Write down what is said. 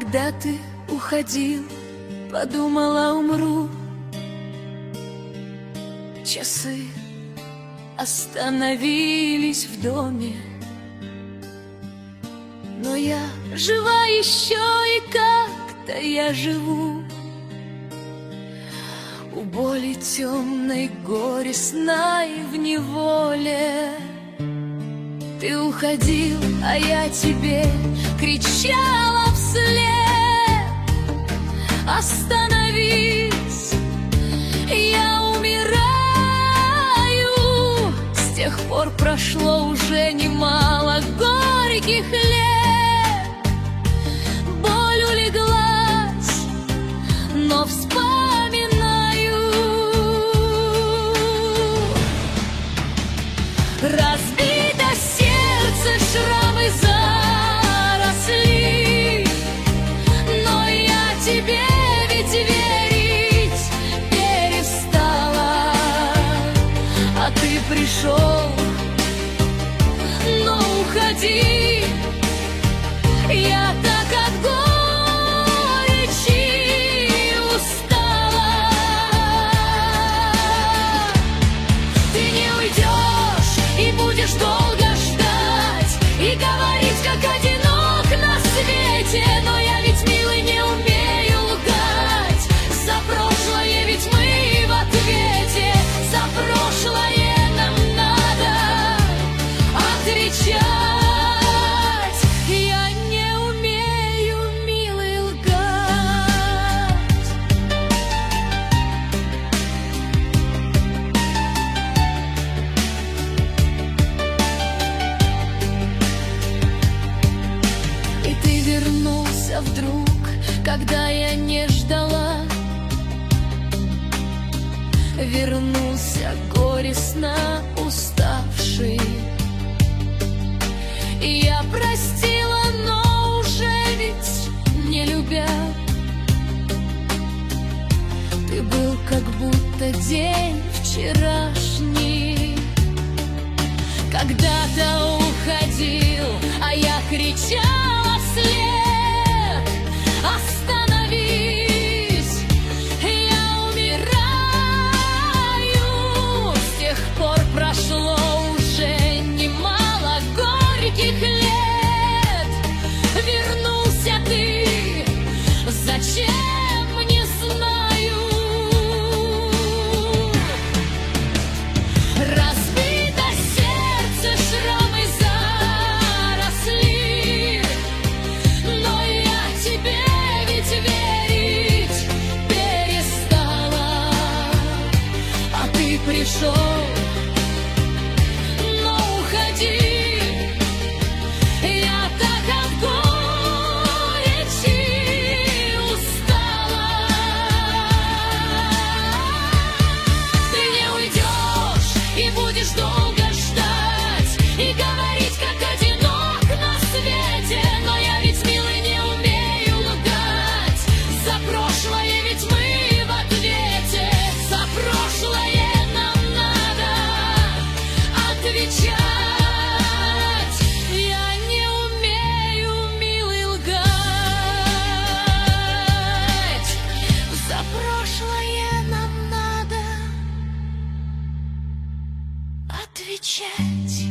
Когда ты уходил, подумала, умру. Часы остановились в доме, но я жива еще, и как-то я живу. У боли темной, горестной в неволе. Ты уходил, а я тебе кричала вслед: остановись, я умираю. С тех пор прошло уже немало горьких лет. Боль улеглась, но вспоминаю. Разбито сердце, шрамы заросли, но я тебе ведь верить перестала. А ты пришел, но уходи. Я так от горечи устала. Ты не уйдешь и будешь долго ждать, и говорить, как одинок на свете. Но я ведь, милый, не умею лгать. За прошлое ведь мы в ответе. За прошлое нам надо отвечать. Я не умею, милый, лгать. И ты вернулся вдруг, когда я не ждала. Вернулся горестно уставший. И я простила, но уже ведь не любя. Ты был как будто день вчерашний. Когда-то уходил, а я кричала вслед: остановись, я умираю. С тех пор прошло уже немало горьких лет. Вернулся ты, зачем, не знаю. Разбито сердце, шрамы заросли, но я тебе ведь верить перестала. А ты пришел, но уходи. Я так от горечи устала. Ты не уйдешь и будешь долго ждать, и говорить, как одинок на свете. Но я ведь, милый, не умею лгать. За прошлое ведь мы в ответе. За прошлое нам надо отвечать. Я не умею, милый, лгать. За прошлое нам надо отвечать.